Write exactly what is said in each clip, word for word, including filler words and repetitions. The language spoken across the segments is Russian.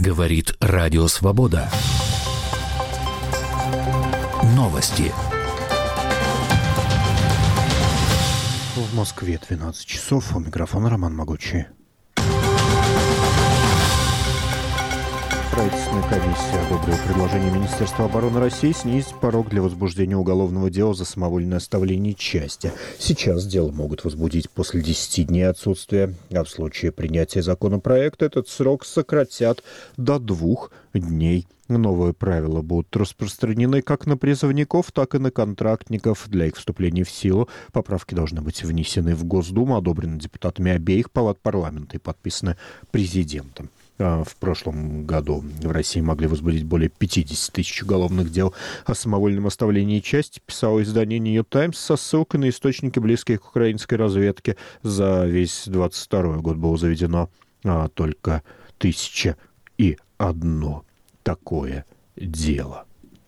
Говорит Радио Свобода. Новости. В Москве двенадцать часов. У микрофона Роман Могучий. Правительственная комиссия одобрила предложение Министерства обороны России снизить порог для возбуждения уголовного дела за самовольное оставление части. Сейчас дело могут возбудить после десяти дней отсутствия, а в случае принятия законопроекта этот срок сократят до двух дней. Новые правила будут распространены как на призывников, так и на контрактников. Для их вступления в силу поправки должны быть внесены в Госдуму, одобрены депутатами обеих палат парламента и подписаны президентом. В прошлом году в России могли возбудить более пятьдесят тысяч уголовных дел о самовольном оставлении части, писало издание «Нью Таймс» со ссылкой на источники, близкие к украинской разведке. За весь двадцать второй год было заведено а, только тысяча и одно такое дело.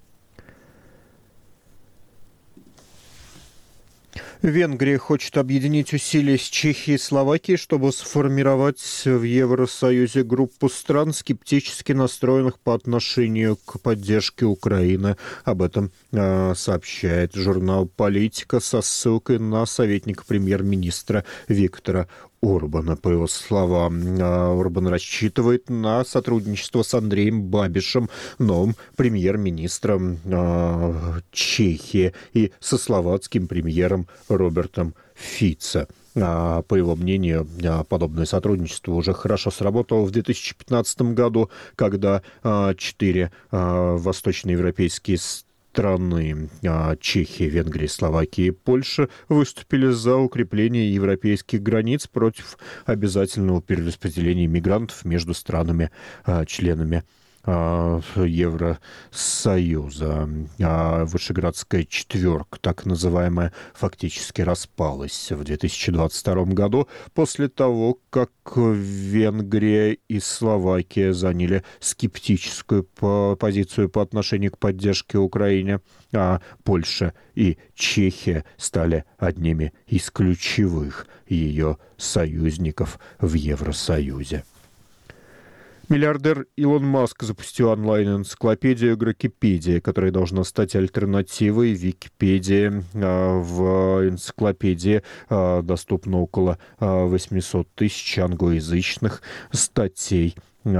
Венгрия хочет объединить усилия с Чехией и Словакией, чтобы сформировать в Евросоюзе группу стран, скептически настроенных по отношению к поддержке Украины. Об этом э, сообщает журнал «Политика» со ссылкой на советника премьер-министра Виктора Орбана. По его словам, Орбан рассчитывает на сотрудничество с Андреем Бабишем, новым премьер-министром э, Чехии, и со словацким премьером Робертом Фицо. По его мнению, подобное сотрудничество уже хорошо сработало в две тысячи пятнадцатом году, когда четыре восточноевропейские страны страны Чехии, Венгрии, Словакии и Польши выступили за укрепление европейских границ против обязательного перераспределения мигрантов между странами-членами Евросоюза. Вышеградская четверка, так называемая, фактически распалась в две тысячи двадцать втором году после того, как Венгрия и Словакия заняли скептическую позицию по отношению к поддержке Украине, а Польша и Чехия стали одними из ключевых ее союзников в Евросоюзе. Миллиардер Илон Маск запустил онлайн-энциклопедию «Грокипедия», которая должна стать альтернативой Википедии. В энциклопедии доступно около восемьсот тысяч англоязычных статей.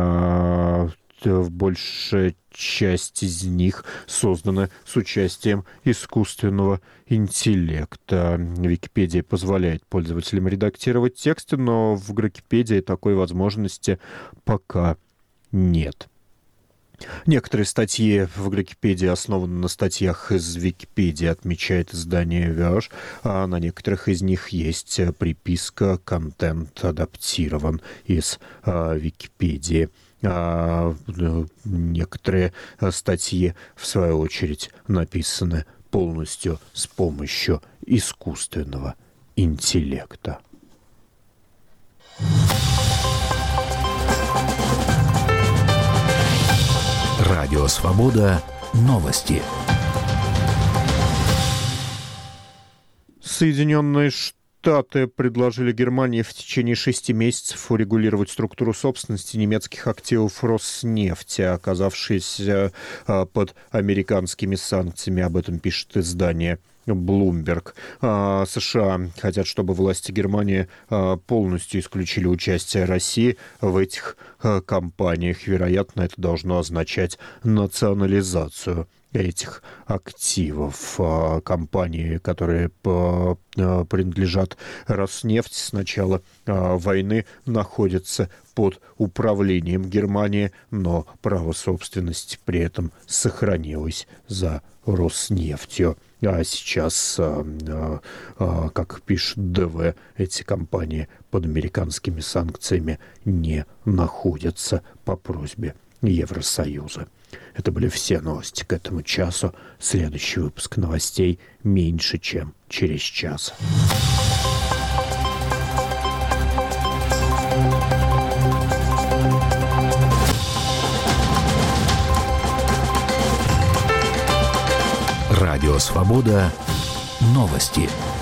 Большая часть из них создана с участием искусственного интеллекта. Википедия позволяет пользователям редактировать тексты, но в Грокипедии такой возможности пока нет. Некоторые статьи в Грокипедии основаны на статьях из Википедии, отмечает издание Verge, а на некоторых из них есть приписка «Контент адаптирован из а, Википедии». А некоторые статьи, в свою очередь, написаны полностью с помощью искусственного интеллекта. Радио Свобода. Новости. Соединенные Штаты Штаты предложили Германии в течение шести месяцев урегулировать структуру собственности немецких активов Роснефти, оказавшиеся под американскими санкциями. Об этом пишет издание Bloomberg. США хотят, чтобы власти Германии полностью исключили участие России в этих компаниях. Вероятно, это должно означать национализацию этих активов. Компании, которые принадлежат Роснефти, с начала войны находятся под управлением Германии, но право собственности при этом сохранилось за Роснефтью. А сейчас, как пишет ДВ, эти компании под американскими санкциями не находятся по просьбе Евросоюза. Это были все новости к этому часу. Следующий выпуск новостей меньше, чем через час. Радио Свобода. Новости.